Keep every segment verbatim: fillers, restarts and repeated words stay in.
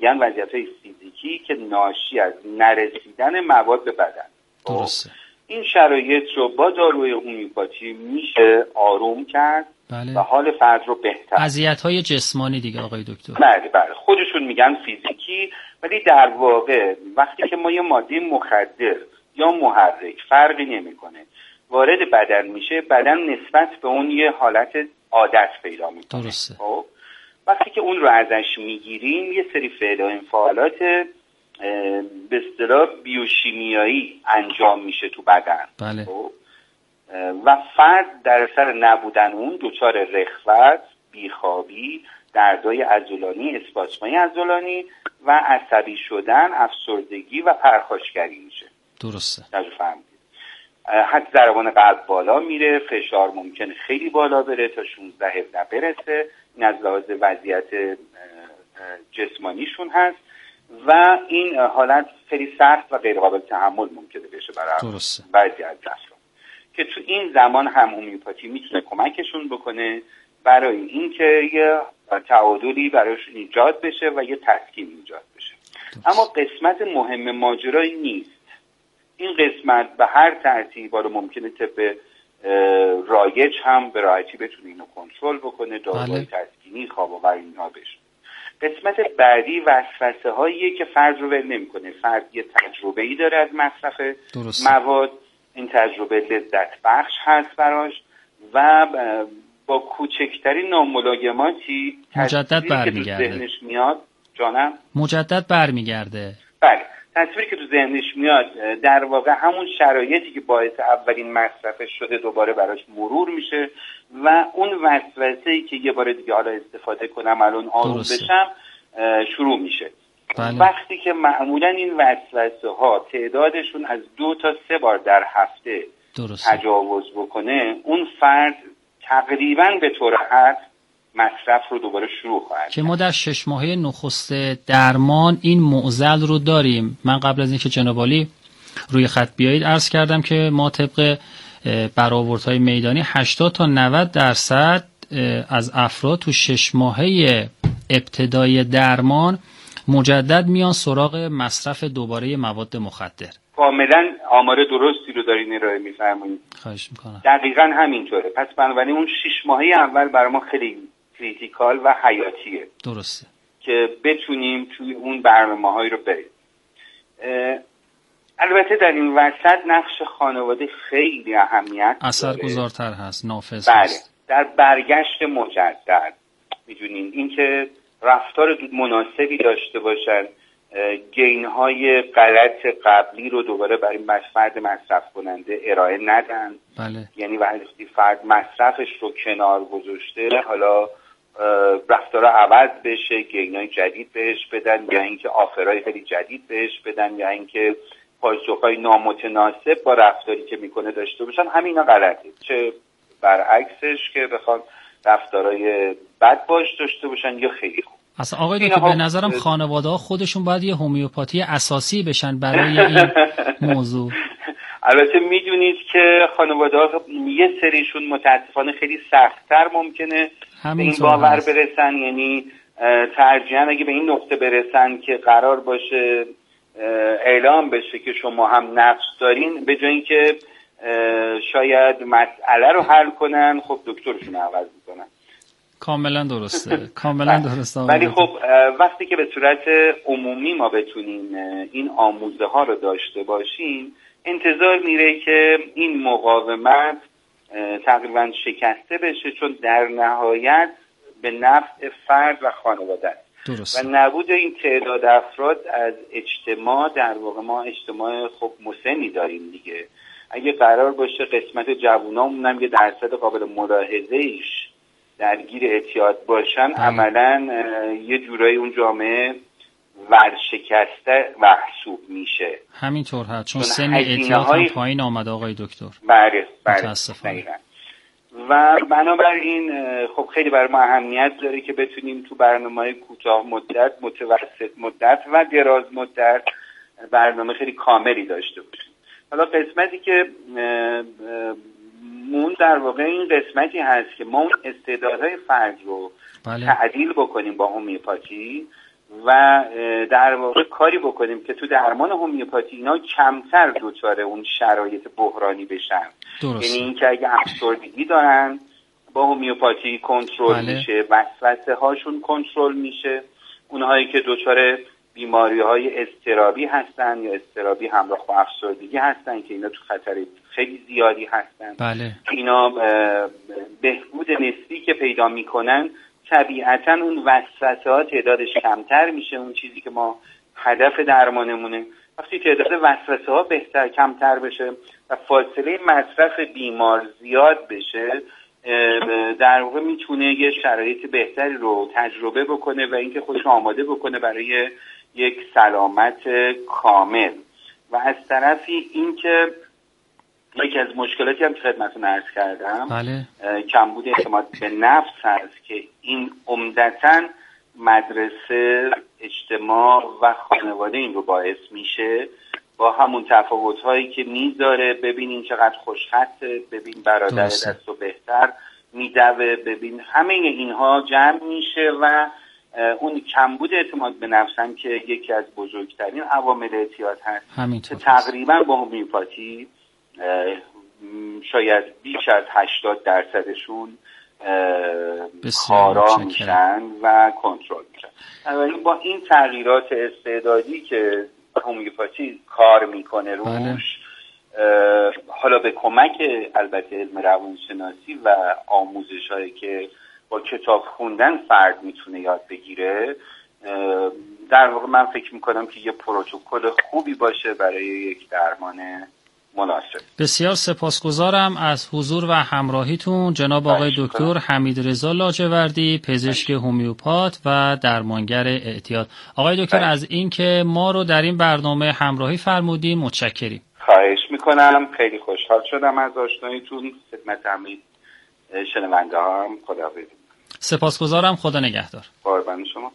میگن وضعیت‌های فیزیکی که ناشی از نرسیدن مواد به بدن. درسته. این شرایط رو با داروی هومیوپاتی میشه آروم کرد. بله. و حال فرد رو بهتر. اذیت‌های جسمانی دیگه آقای دکتر. بله بله خودشون میگن فیزیکی، ولی در واقع وقتی که ما یه ماده مخدر یا محرک فرقی نمیکنه وارد بدن میشه، بدن نسبت به اون یه حالت عادت پیدا میکنه. درسته. خب وقتی که اون رو ازش میگیریم یه سری فعل و انفعالات به اصطلاح بیوشیمیایی انجام میشه تو بدن. بله. خب و فرد در اثر نبودن اون دچار رخوت، بیخوابی، دردهای عضلانی، اسپاسمای عضلانی و عصبی شدن، افسردگی و پرخاشگری میشه. درسته. توجه فرمودید. حتی ضربان قلب بالا میره، فشار ممکنه خیلی بالا بره تا شانزده هفده برسه. این از لحاظ وضعیت جسمانیشون هست و این حالت خیلی سخت و غیر قابل تحمل ممکنه بشه برای بعضی از افراد که تو این زمان هم هومیوپاتی میتونه کمکشون بکنه برای اینکه یه تعادلی برایشون ایجاد بشه و یه تسکین ایجاد بشه. اما قسمت مهم ماجرایی نیست. این قسمت به هر ترتیب رو ممکنه طب رایج هم به راحتی بتونه اینو کنترل بکنه، داروهای تسکینی، خواب آور اینها بشه. قسمت بعدی وسوسه هاییه که فرد رو ول نمیکنه. فرد یه تجربه‌ای داره از مصرف مواد، این تجربه لذت بخش هست براش و با کوچکترین ناملاگماتی مجدد برمیگرده. که تو ذهنش میاد جانم مجدد برمیگرده. بله تصویری که تو ذهنش میاد در واقع همون شرایطی که باعث اولین مصرفش شده دوباره براش مرور میشه و اون وسوسه‌ای که یه بار دیگه حالا استفاده کنم الان آروم بشم شروع میشه. بله. وقتی که معمولا این وسوسه ها تعدادشون از دو تا سه بار در هفته درسته. تجاوز بکنه، اون فرد تقریبا به طور حتم مصرف رو دوباره شروع خواهد که ما در شش ماهه نخست درمان این معضل رو داریم. من قبل از اینکه جناب عالی روی خط بیایید عرض کردم که ما طبق برآوردهای میدانی هشتاد تا نود درصد از افراد تو شش ماهه ابتدای درمان مجدد میان سراغ مصرف دوباره مواد مخدر. کاملا آمار درستی رو دارین ارائه می‌فرمایید. خواهش می‌کنم. دقیقاً همینطوره. پس بنابراین اون شش ماهه اول برای ما خیلی کریتیکال و حیاتیه. درسته. که بتونیم توی اون برنامه‌هایی رو بریم. البته در این وسط نقش خانواده خیلی اهمیت داره. اثرگذارتر هست، نافذ بله. هست. در برگشت مجدد می‌دونین اینکه رفتار مناسبی داشته باشن، گین‌های غلط قبلی رو دوباره برای فرد مصرف کننده ارائه ندن. بله. یعنی وقتی فرد مصرفش رو کنار گذاشته حالا رفتار عوض بشه، گین‌های جدید بهش بدن یا اینکه آفرای خیلی جدید بهش بدن یا اینکه پاسخ‌های نامتناسب با رفتاری که میکنه داشته باشن، همینا غلطه. چه برعکسش که بخوان رفتارهای بد باش داشته باشن یا خیلی خوب. اصلا آقای دکتر به نظرم خانواده‌ها خودشون باید یه هومیوپاتی اساسی بشن برای این موضوع. البته میدونید که خانواده‌ها یه سریشون متاسفانه خیلی سخت‌تر ممکنه به این باور هست. برسن، یعنی ترجیحاً اگه به این نقطه برسن که قرار باشه اعلام بشه که شما هم نقص دارین، به جای اینکه شاید مسئله رو حل کنن خب دکترشون عوض میکنن. کاملا درسته. کاملا درسته. ولی خب وقتی که به صورت عمومی ما بتونیم این آموزه ها رو داشته باشیم، انتظار میره که این مقاومت تقریبا شکسته بشه، چون در نهایت به نفع فرد و خانواده است. درسته. و نبود این تعداد افراد از اجتماع، در واقع ما اجتماع خب مسنی داریم دیگه، اگه قرار باشه قسمت جوونامون هم یه درصد قابل ملاحظه ایش درگیر اعتیاد باشن، عملا یه جورایی اون جامعه ورشکسته محسوب میشه. همینطور هست، چون سن اعتیاد هم پایین آمده آقای دکتر. بله بله و بنابراین خب خیلی برای ما اهمیت داره که بتونیم تو برنامه‌های کوتاه مدت، متوسط مدت و دراز مدت برنامه خیلی کاملی داشته باشیم. حالا قسمتی که مون در واقع این قسمتی هست که ما اون استعدادهای فرد رو بله. تعدیل بکنیم با هومیوپاتی و در واقع کاری بکنیم که تو درمان هومیوپاتی اینا کمتر دچار اون شرایط بحرانی بشن. یعنی اینکه اگه افسردگی دارن با هومیوپاتی کنترل بله. میشه، وسوسه هاشون کنترل میشه. اونهایی که دچار بیماری های اضطرابی هستن یا اضطرابی همراه با افسردگی هستن که اینا تو خطر خیلی زیادی هستن بله. اینا بهبود نسبی که پیدا میکنن طبیعتا اون وسوسه ها تعدادش کمتر میشه. اون چیزی که ما هدف درمانمونه وقتی تعداد وسوسه ها بهتر کمتر بشه و فاصله مصرف بیمار زیاد بشه، در واقع میتونه یه شرایط بهتری رو تجربه بکنه و اینکه خودش آماده بکنه برای یک سلامت کامل. و از طرفی اینکه یکی از مشکلاتی هم که خدمتتون عرض کردم بله. کمبود اعتماد به نفس هست که این عمدتاً مدرسه، اجتماع و خانواده این رو باعث میشه. با همون تفاوت‌هایی که میذاره، ببینین چقدر خوشخطه، ببین برادر دستو بهتر میدوه، ببین همه اینها جمع میشه و اون کمبود اعتماد به نفس هم که یکی از بزرگترین عوامل اعتیاد هست که تقریبا با هومیوپاتی شاید بیش از هشتاد درصدشون کارا میشن و کنترل میشن. بنابراین با این تغییرات استعدادی که هومیوپاتی کار میکنه روش بله. حالا به کمک البته علم روانشناسی و آموزش هایی که با کتاب خوندن فرد میتونه یاد بگیره، در واقع من فکر میکنم که یه پروتکل خوبی باشه برای یک درمان مناسب. بسیار سپاسگزارم از حضور و همراهیتون جناب آقای دکتر حمیدرضا لاجوردی، پزشک هومیوپات و درمانگر اعتیاد. آقای دکتر از این که ما رو در این برنامه همراهی فرمودین متشکریم. خواهش میکنم، خیلی خوشحال شدم از آشناییتون. خدمت همه شنونده ها هم خداحافظ. سپاسگزارم، خدا نگهدار. قربان شما.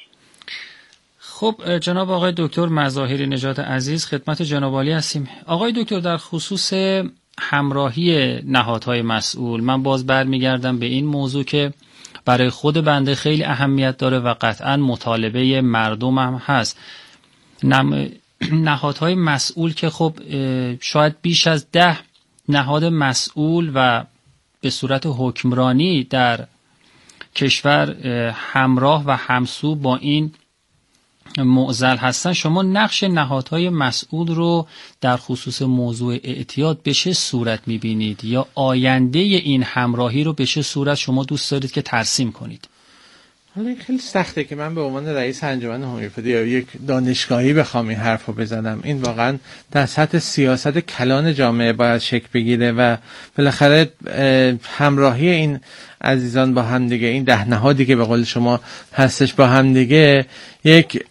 خب جناب آقای دکتر مظاهری نژاد عزیز، خدمت جناب عالی هستیم. آقای دکتر در خصوص همراهی نهادهای مسئول، من باز برمیگردم به این موضوع که برای خود بنده خیلی اهمیت داره و قطعا مطالبه مردم هم هست. نهادهای مسئول که خب شاید بیش از ده نهاد مسئول و به صورت حکمرانی در کشور همراه و همسو با این معضل هستن. شما نقش نهادهای مسئول رو در خصوص موضوع اعتیاد به چه صورت میبینید یا آینده این همراهی رو به چه صورت شما دوست دارید که ترسیم کنید؟ حالا خیلی سخته که من به عنوان رئیس انجمن هومیوپاتی یا یک دانشگاهی بخوام این حرفو بزنم. این واقعا در سطح سیاست کلان جامعه باید شکل بگیره و بالاخره همراهی این عزیزان با هم دیگه، این ده نهادی که به قول شما هستش با هم دیگه، یک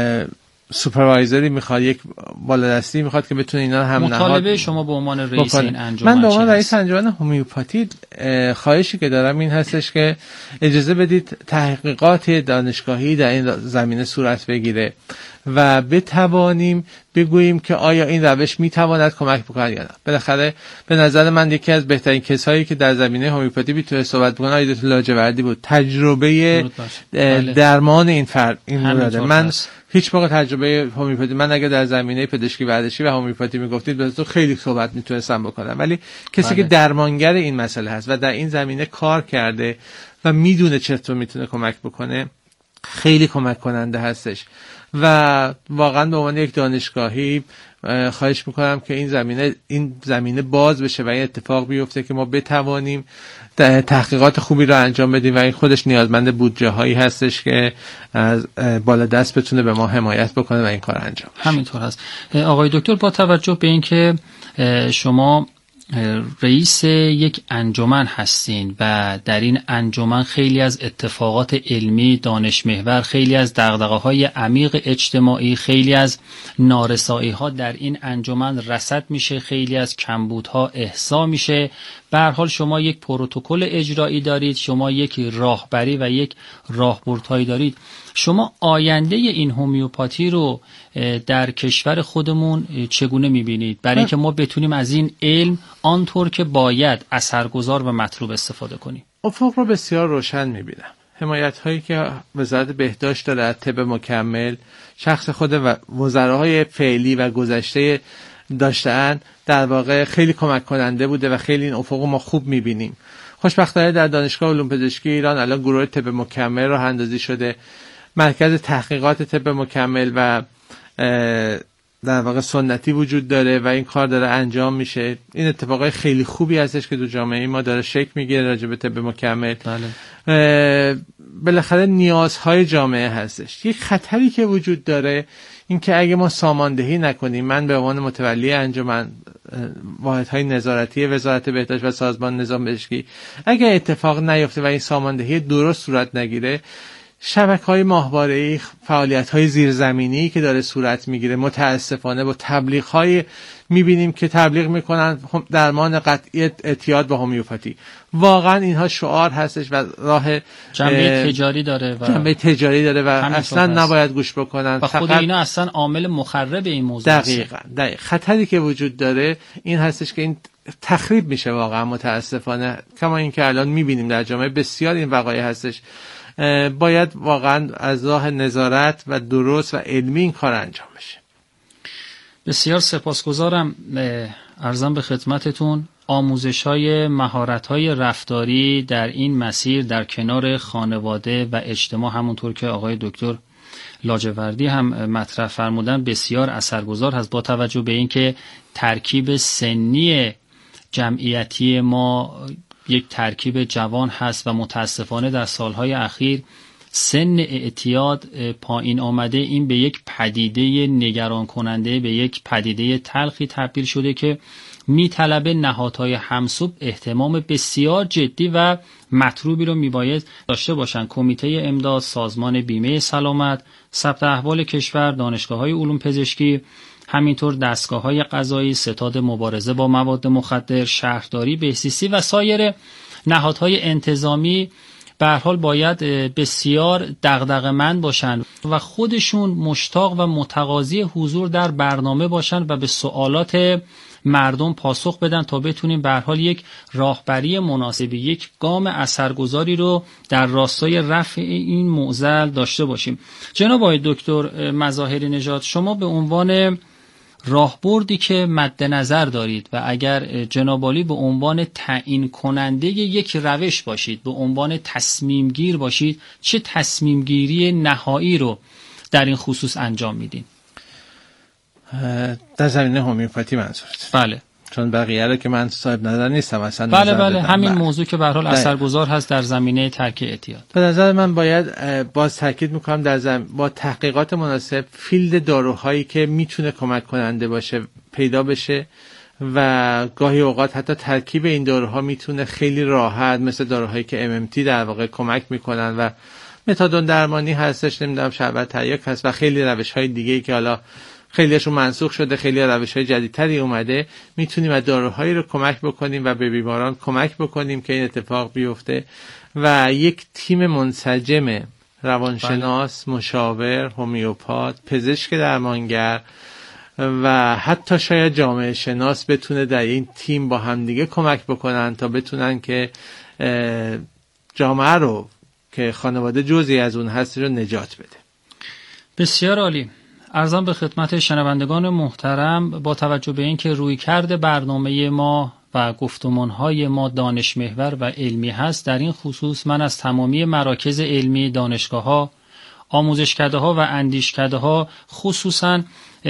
سوپروایزری میخواد، یک بالادستی میخواد که بتونه اینا هم نهاد. مطالبه شما به عنوان رئیس این انجمن من به عنوان رئیس انجمن هومیوپاتی خواهشی که دارم این هستش که اجازه بدید تحقیقات دانشگاهی در این زمینه صورت بگیره و بتوانیم بگوییم که آیا این روش میتواند کمک بکنه یا نه. بالاخره به نظر من یکی از بهترین کسایی که در زمینه هومیوپاتی میتونه صحبت بکنه آقای دکتر لاجوردی بود. تجربه درمان این فرد این مورد من هیچ موقع تجربه هومیوپاتی، من اگه در زمینه پزشکی ورزشی و هومیوپاتی میگفتید تو خیلی صحبت میتونستم بکنم، ولی کسی بله. که درمانگر این مسئله هست و در این زمینه کار کرده و میدونه چطور میتونه کمک بکنه خیلی کمک کننده هستش و واقعا به عنوان یک دانشگاهی خواهش میکنم که این زمینه این زمینه باز بشه و این اتفاق بیفته که ما بتوانیم تحقیقات خوبی رو انجام بدیم و این خودش نیازمند بودجه هایی هستش که از بالا دست بتونه به ما حمایت بکنه و این کار انجام بشه. همینطور هست. آقای دکتر با توجه به اینکه شما رئیس یک انجمن هستین و در این انجمن خیلی از اتفاقات علمی دانش محور، خیلی از دغدغه‌های عمیق اجتماعی، خیلی از نارسایی‌ها در این انجمن رصد میشه، خیلی از کمبودها احصا میشه. به هر حال شما یک پروتکل اجرایی دارید، شما یک راهبری و یک راهبردهایی دارید. شما آینده این هومیوپاتی رو در کشور خودمون چگونه میبینید برای اینکه ما بتونیم از این علم آنطور که باید اثرگذار و مطلوب استفاده کنیم؟ افق رو بسیار روشن میبینم. حمایت هایی که وزارت بهداشت داره از طب مکمل، شخص خود و وزراهای فعلی و گذشته داشتن، در واقع خیلی کمک کننده بوده و خیلی این افق ما خوب میبینیم. خوشبختانه در دانشگاه علوم پزشکی ایران الان گروه طب مکمل راه اندازی شده، مرکز تحقیقات طب مکمل و در واقع سنتی وجود داره و این کار داره انجام میشه. این اتفاقای خیلی خوبی هستش که تو جامعه ما داره شکل میگیره راجع به طب مکمل. بله. بالاخره نیازهای جامعه هستش. یک خطری که وجود داره این که اگه ما ساماندهی نکنیم، من به عنوان متولی انجمن واحدهای نظارتی وزارت بهداشت و سازمان نظام پزشکی، اگه اتفاق نیفته و این ساماندهی درست صورت نگیره، شبکه‌های ماهواره‌ای، فعالیت‌های زیرزمینی که داره صورت میگیره، متاسفانه با تبلیغ‌های میبینیم که تبلیغ میکنن درمان قطعی اعتیاد با هومیوپاتی. واقعا اینها شعار هستش و راه جنبه تجاری داره و جنبه تجاری داره و اصلا نباید گوش بکنن و خود اینا اصلا عامل مخرب این موضوع. دقیقاً دقیق. خطری که وجود داره این هستش که این تخریب میشه واقعا متاسفانه، کما اینکه الان میبینیم در جامعه بسیار این وقایع هستش. باید واقعا از راه نظارت و درست و علمی این کار انجام بشه. بسیار سپاسگزارم. عرضم به خدمتتون آموزش‌های مهارت‌های رفتاری در این مسیر در کنار خانواده و اجتماع، همونطور که آقای دکتر لاجوردی هم مطرح فرمودن، بسیار اثرگذار هست با توجه به اینکه ترکیب سنی جمعیتی ما یک ترکیب جوان هست و متاسفانه در سالهای اخیر سن اعتیاد پایین آمده. این به یک پدیده نگران کننده، به یک پدیده تلخی تبدیل شده که میطلبه نهادهای همسو اهتمام بسیار جدی و مطلوبی رو میباید داشته باشن. کمیته امداد، سازمان بیمه سلامت، ثبت احوال کشور، دانشگاه‌های علوم پزشکی، همینطور دستگاه‌های قضایی، ستاد مبارزه با مواد مخدر، شهرداری، بهزیستی و سایر نهادهای انتظامی به هر حال باید بسیار دغدغه‌مند باشن و خودشون مشتاق و متقاضی حضور در برنامه باشن و به سوالات مردم پاسخ بدن تا بتونیم به هر حال یک راهبری مناسبی، یک گام اثرگذاری رو در راستای رفع این معضل داشته باشیم. جناب آقای دکتر مظاهری نژاد، شما به عنوان راهبردی که مد نظر دارید و اگر جناب عالی به عنوان تعیین کننده یک روش باشید، به عنوان تصمیم گیر باشید، چه تصمیم گیری نهایی رو در این خصوص انجام میدین؟ در زمینه هومیوپاتی منظورت؟ بله، چون بقیه رو که من صاحب نظر نیستم اصلا. بله بله همین بله. موضوع که به هر حال اثرگذار هست در زمینه ترک اعتیاد. به نظر من باید باز تاکید میکنم در زم... با تحقیقات مناسب فیلد داروهایی که میتونه کمک کننده باشه پیدا بشه و گاهی اوقات حتی ترکیب این داروها میتونه خیلی راحت، مثل داروهایی که ام ام تی در واقع کمک میکنن و متادون درمانی هستش، نمیدونم شربت تریاک هست و خیلی روش‌های دیگه‌ای که حالا خیلیشون منسوخ شده، خیلی روش‌های جدیدتری اومده، میتونیم از داروهایی رو کمک بکنیم و به بیماران کمک بکنیم که این اتفاق بیفته و یک تیم منسجم روانشناس، بله. مشاور، هومیوپات، پزشک درمانگر و حتی شاید جامعه شناس بتونه در این تیم با همدیگه کمک بکنن تا بتونن که جامعه رو که خانواده جزئی از اون هست رو نجات بده. بسیار عالی. عرضم به خدمت شنوندگان محترم، با توجه به اینکه رویکرد برنامه ما و گفتمانهای ما دانش محور و علمی هست، در این خصوص من از تمامی مراکز علمی، دانشگاه‌ها، آموزشکده‌ها و اندیشکده‌ها، خصوصاً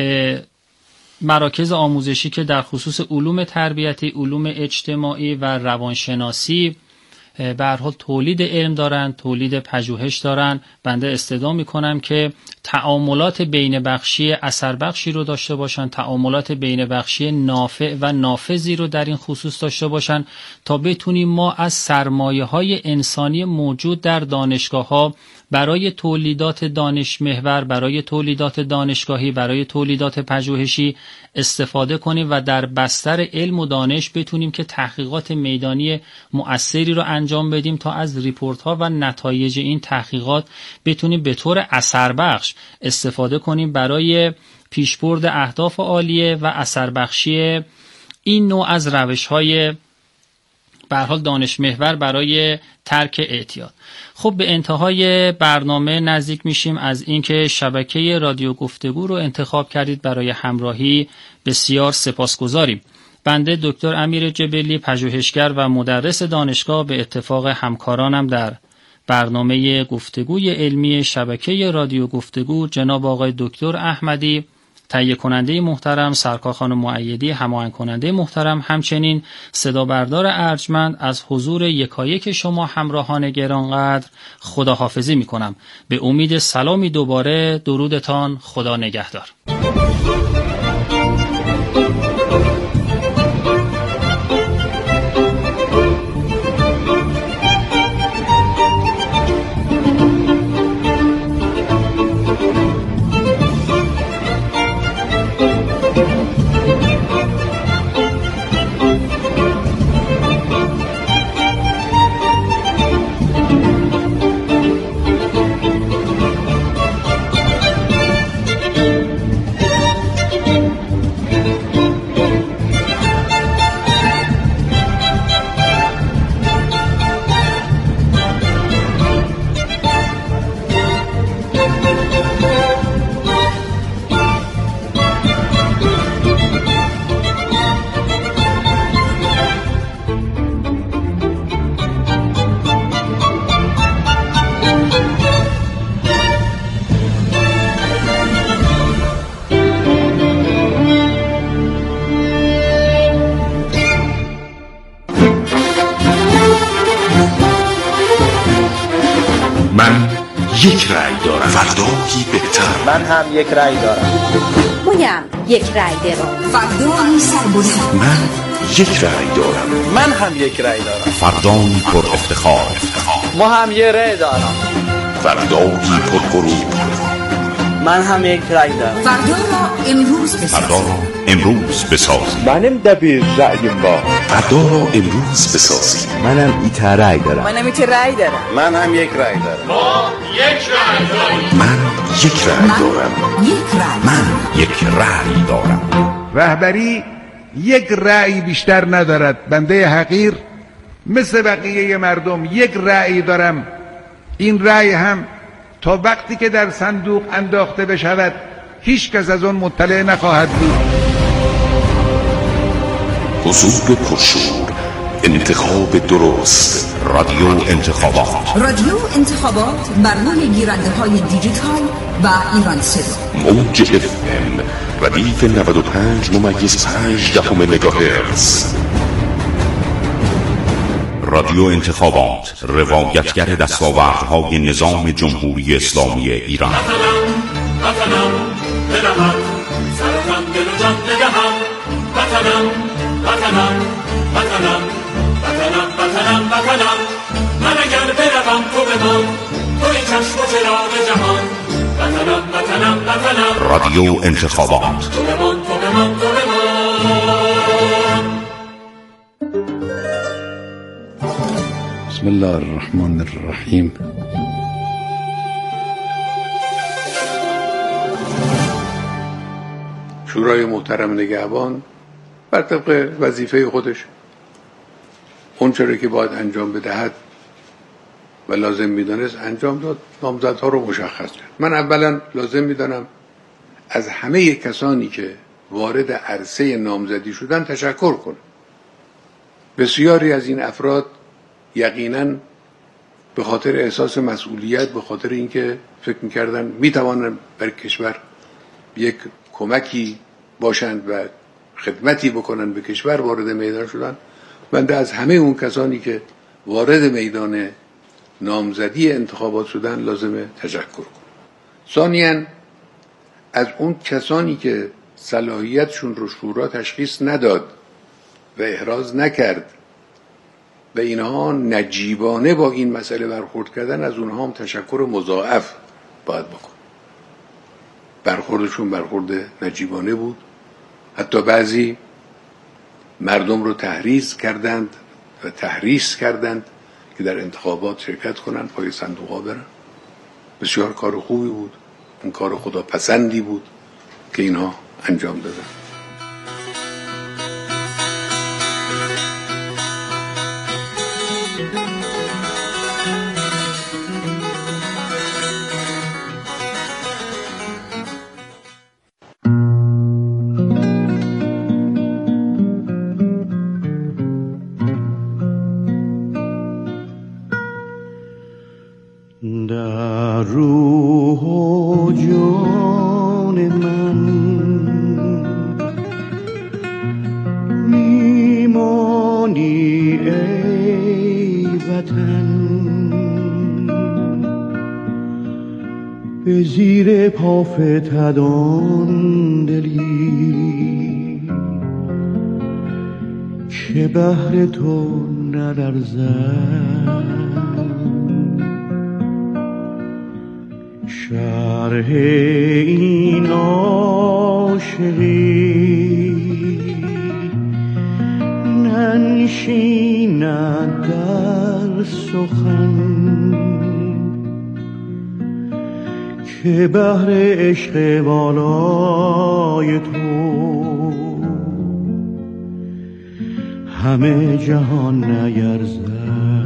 مراکز آموزشی که در خصوص علوم تربیتی، علوم اجتماعی و روانشناسی به هر حال تولید علم دارن، تولید پژوهش دارن، بنده استدعا میکنم که تعاملات بین بخشی اثر بخشی رو داشته باشن، تعاملات بین بخشی نافع و نافذی رو در این خصوص داشته باشن تا بتونیم ما از سرمایه های انسانی موجود در دانشگاه ها برای تولیدات دانش محور، برای تولیدات دانشگاهی، برای تولیدات پژوهشی استفاده کنیم و در بستر علم و دانش بتونیم که تحقیقات میدانی مؤثری رو انجام بدیم تا از ریپورت ها و نتایج این تحقیقات بتونیم به طور اثر بخش استفاده کنیم برای پیشبرد اهداف عالیه و اثر بخشی این نوع از روش های به هر حال دانش محور برای ترک اعتیاد. خب به انتهای برنامه نزدیک میشیم. از اینکه شبکه رادیو گفتگو رو انتخاب کردید برای همراهی بسیار سپاسگزاریم. بنده دکتر امیر جبلی، پژوهشگر و مدرس دانشگاه، به اتفاق همکارانم در برنامه گفتگوی علمی شبکه رادیو گفتگو، جناب آقای دکتر احمدی، تهیه کننده محترم، سرکار خانم مؤیدی، هماهنگ کننده محترم، همچنین صدا بردار ارجمند، از حضور یکایک شما همراهان گرانقدر خداحافظی می کنم. به امید سلامی دوباره. درودتان. خدا نگهدار. من یک رأی دارم. فردایی بهتر. من هم یک رأی دارم. مویم یک رأی دارم. فردایی سربلند. من یک رأی دارم. من هم یک رأی دارم. فردایی پر افتخار. ما هم یک رأی دارم. فردایی پر غرور. من هم یک رأی دارم. فردا را امروز بسازیم. فردا را امروز بسازیم. منم دبیر رأیم با. فردا را امروز بسازیم. منم ایت رأی دارم. منم ایت رأی دارم. من هم یک رأی دارم. ما یک رأی داریم. من یک رأی دارم. یک رأی. من یک رأی دارم. رهبری یک رأی بیشتر ندارد. بنده حقیر مثل بقیه مردم یک رأی دارم. این رأی هم تا وقتی که در صندوق انداخته بشود هیچ کس از آن مطلع نخواهد بود. حضور پرشور، انتخاب درست، رادیو انتخابات. رادیو انتخابات بر روی گیرنده های دیجیتال و ایران صدا. موج اف ام ردیف نود و پنج ممیز پنج دهم مگاهرتز. رادیو انتخابات، روایتگر دستاوردهای نظام جمهوری اسلامی ایران. وطنم بدهم سرتم دل و جان بدهم وطنم وطنم وطنم وطنم وطنم وطنم من اگر بروم تو بمان توی چشم و چراغ جهان وطنم وطنم وطنم رادیو انتخابات. تو بمان تو بمان تو بمان. بسم الله الرحمن الرحیم. شورای محترم نگهبان بر طبق وظیفه خودش اون چرا که باید انجام بدهد و لازم میدانست انجام داد، نامزدها رو مشخص کرد. من اولا لازم میدانم از همه کسانی که وارد عرصه نامزدی شدن تشکر کنم. بسیاری از این افراد یقیناً به خاطر احساس مسئولیت، به خاطر اینکه فکر می‌کردن می‌توانند بر کشور یک کمکی باشند و خدمتی بکنند به کشور وارد میدان شدن. بنده از همه اون کسانی که وارد میدان نامزدی انتخابات شدن لازمه تشکر کنم. ثانیاً از اون کسانی که صلاحیتشون رو شورا تشخیص نداد و احراز نکرد و اینها نجیبانه با این مسئله برخورد کردن، از اونها هم تشکر مضاعف باید بکن. برخوردشون برخورد نجیبانه بود. حتی بعضی مردم رو تحریض کردند و تحریص کردند که در انتخابات شرکت کنند، پای صندوق ها برن. بسیار کار خوبی بود. اون کار خداپسندی بود که اینها انجام دادن. جان من میمانی ای وطن به زیر پا فتدان دلی که بهر تو نلرزد شرح این عاشقی ننشیند در سخن که بهر عشق والای تو همه جهان نیرزد.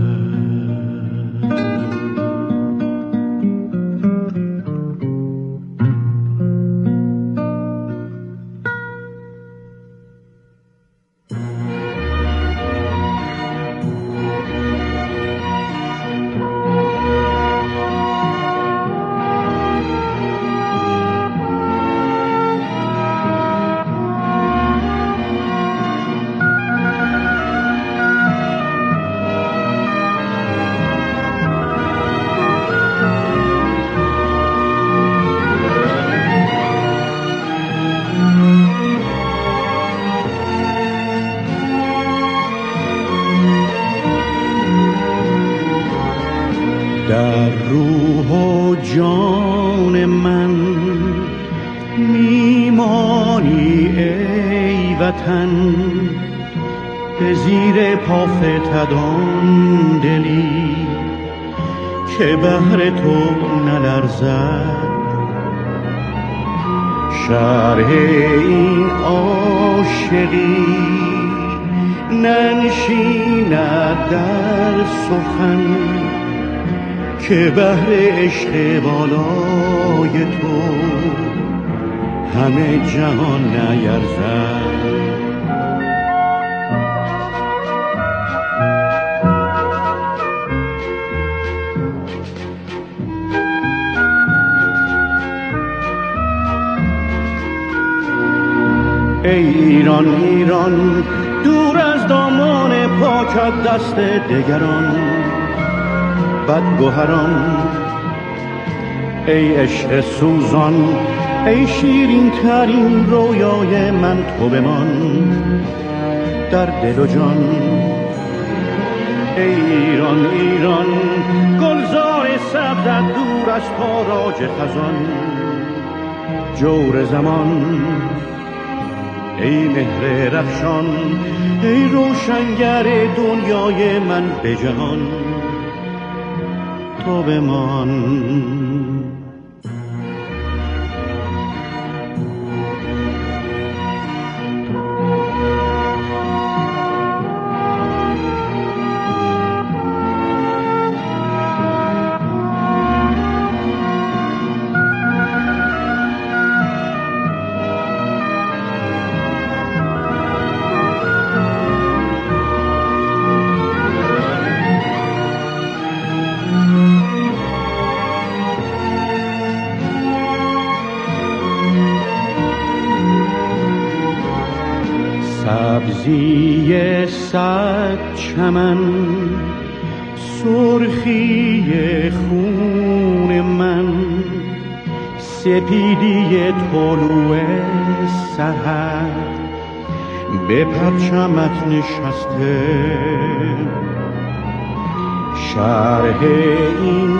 در روح و جان من میمانی ای وطن به زیر پا فتدان دلی که بهر تو نلرزد شرح این عاشقی ننشیند در سخن که بهر عشق بالای تو همه جهان نیرزد. ای ایران ایران دور از دامان پاکت دست دگران بدگوهران ای عشق سوزان ای شیرین ترین رویای من تو بمان در دل و جان. ای ایران ایران گلزار سبزت دور از تاراج خزان جور زمان ای مهر رخشان ای روشنگر دنیای من به جهان تو بمان. سبزی صد چمن سرخی خون من سپیدی طلوع سحر به پرچمت نشسته شرح این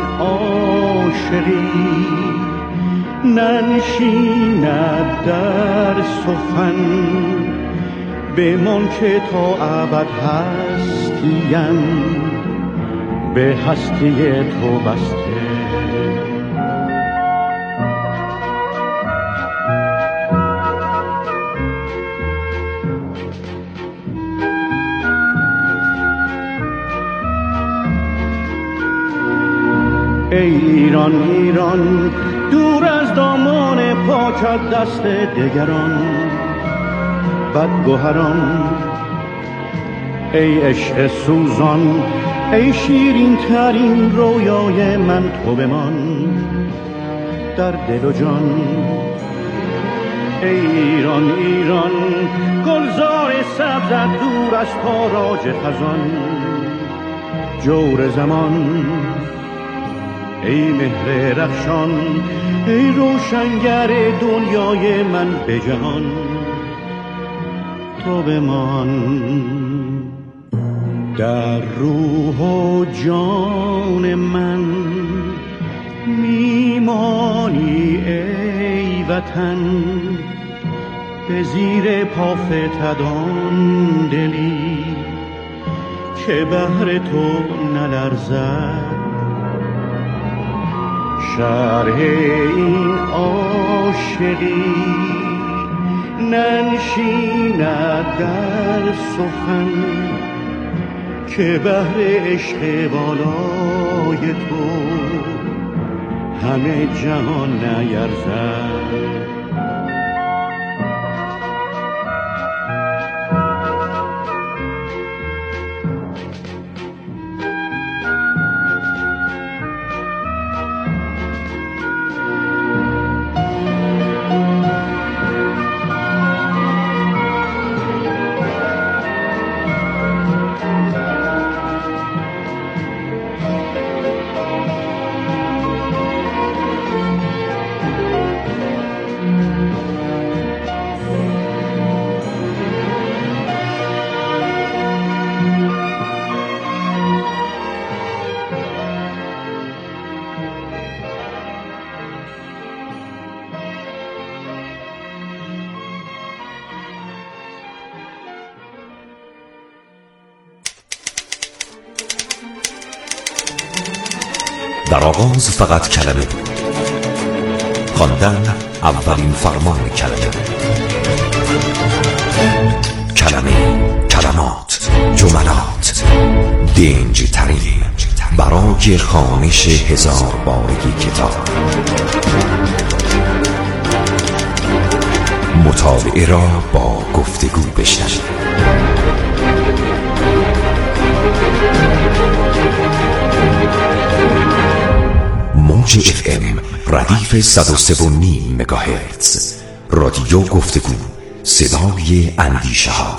عاشقی ننشیند در سخن بمان که تا ابد هستیم به هستی تو بسته. ای ایران ایران دور از دامان پاکت دست دگران بدگوهران ای عشق سوزان ای شیرین ترین رویای من تو بمان در دل و جان. ایران ایران گلزار سبزت دور از تاراج خزان، جور زمان ای مهر رخشان، ای روشنگر دنیای من به جهان، تو بمان در روح و جان من، میمانی ای وطن به زیر پا فتدان دلی که بهر تو نلرزد، شرح این عاشقی ننشیند در سخن که بهر عشق بالای تو همه جهان نیرزد. در آغاز فقط کلمه بود، خواندن اولین فرمان کلمه، کلمه، کلمات، جملات، دنج ترین برای خوانش هزار بارگی کتاب، مطالعه را با گفتگو بشنوید. موج اف ام ردیف صد و سه و نیم مگاهرتز، رادیو گفتگو، صدای اندیشه ها.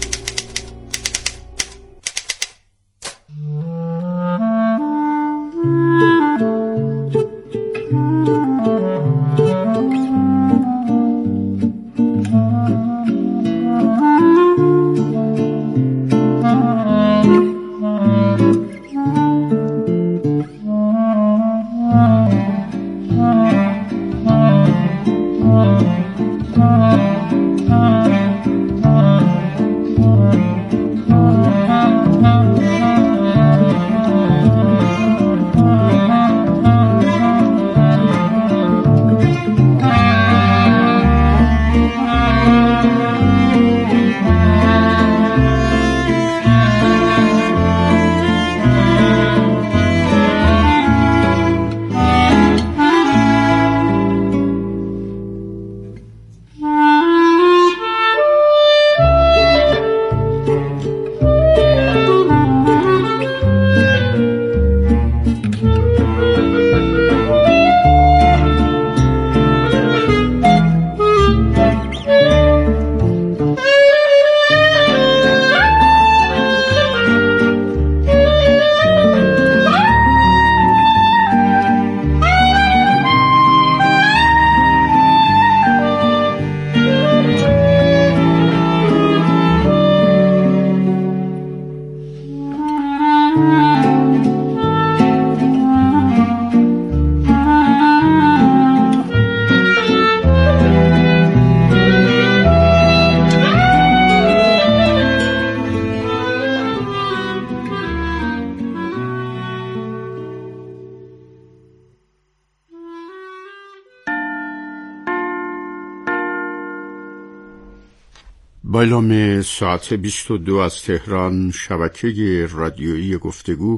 با اعلام ساعت بیست و دو از تهران، شبکه رادیویی گفتگو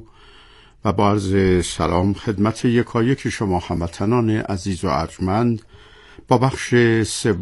و با عرض سلام خدمت یکایک شما هموطنان عزیز و ارجمند با بخش سوم